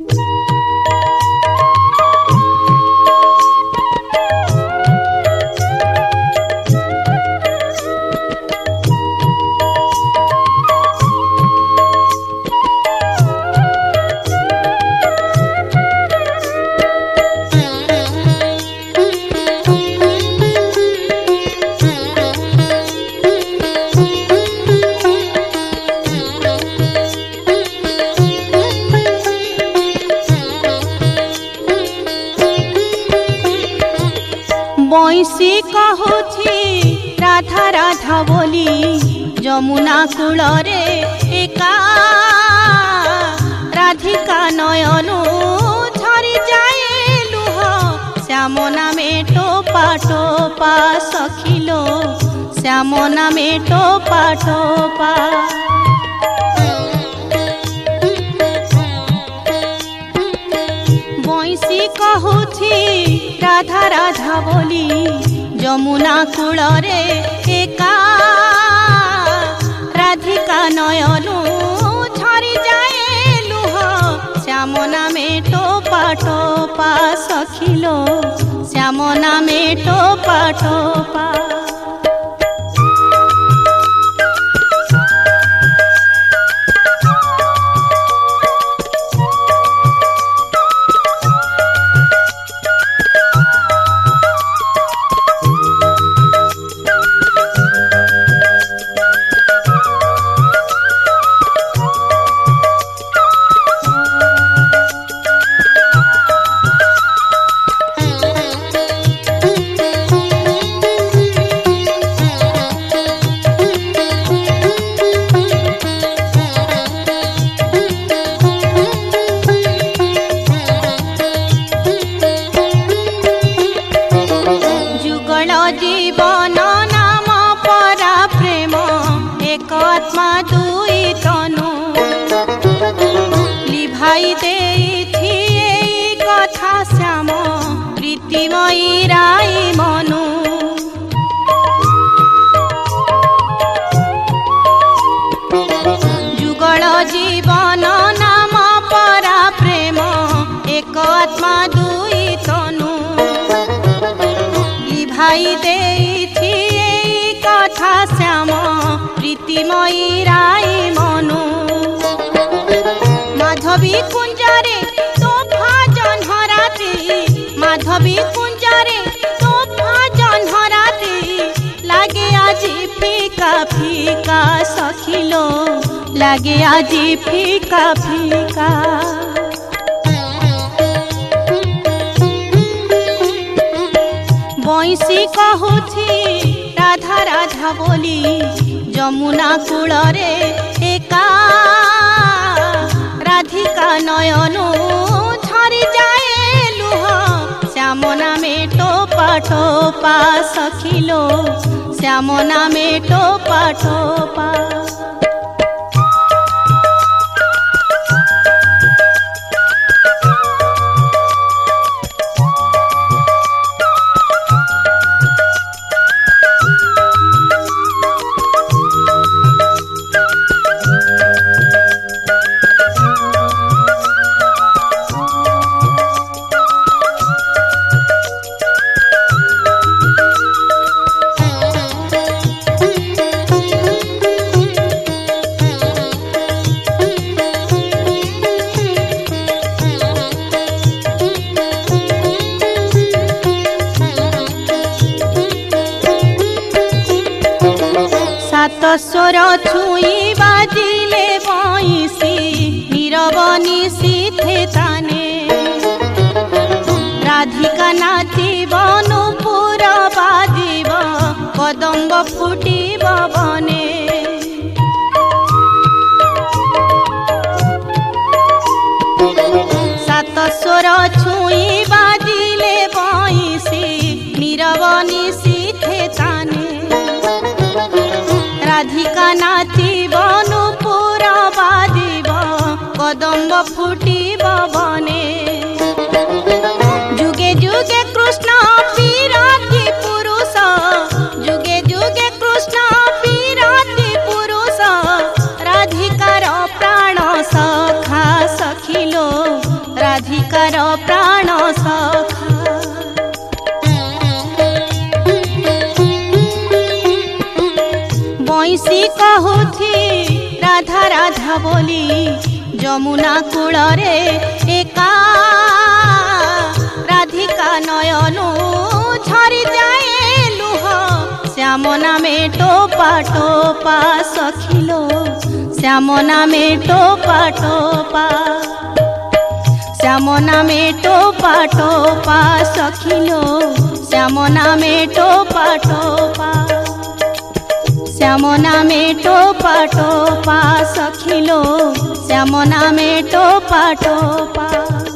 बंशी कहूछि राधा राधा बोली जमुना कूल रे एका राधिका नयनु झरी जाए लुह श्याम नामे टोपा टोपा सखिलो श्याम नामे टोपा टोपा बंशी कहूछि राधा राधा बोली जमुना कूल रे एका राधिका नयनु झरी जाए लुह श्याम नामे टोपा टोपा सखिलो श्याम नामे टोपा टोपा जीवन नाम परा प्रेम एक आत्मा दुई तनु लिभाई देथि एई कथा श्याम प्रीतिमयी राई मनु जुगल जीवन नाम परा प्रेम एक आत्मा दुई तनु भाई देथि एई कथा श्याम प्रीतिमयी राई मनु माधवी कुंजरे तोफा जन्हराती माधवी कुंजरे तोफा जन्हराती लागे आजी फीका फीका सखिलो लागे आजी फीका फीका बंशी कहूछि राधा राधा बोली जमुना कूल रे एका राधिका नयनु झरी जाए लुह श्याम नामे टोपा टोपा सखिलो श्याम नामे टोपा टोपा सात स्वर छुई बाजिले बंशी नीरव निशीथे ताने राधिका नाचिब नूपुर बाजिब कदम्ब फुटिब बने सात स्वर छुई बाजिले बंशी नीरव निशीथे ताने राधिका नाचिब नूपुर बाजिब कदम्ब फुटिब बने जुगे जुगे कृष्ण विरागी पुरुष जुगे जुगे कृष्ण विरागी पुरुष राधिकार प्राण सखा सखिलो राधिकार प्राण सखा। बंशी कहूथी राधा राधा बोली जमुना कूल रे एका राधिका नयनु झरी जाए लुह श्याम नामे टोपा टोपा सखिलो श्याम नामे टोपा टोपा श्याम नामे टोपा टोपा सखिलो श्याम नामे टोपा टोपा श्याम नामे टोपा टोपा सखिलो श्याम नामे टोपा टोपा।